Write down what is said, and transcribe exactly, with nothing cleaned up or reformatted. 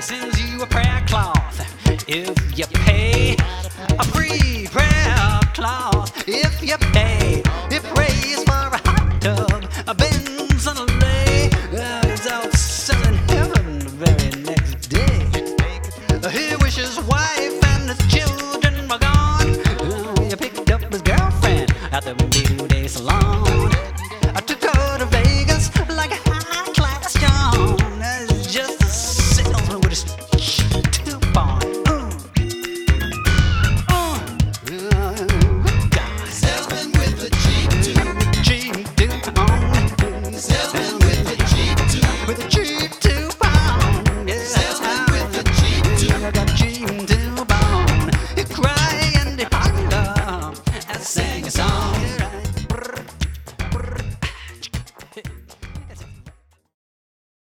sends you a prayer cloth if you pay. A free prayer cloth if you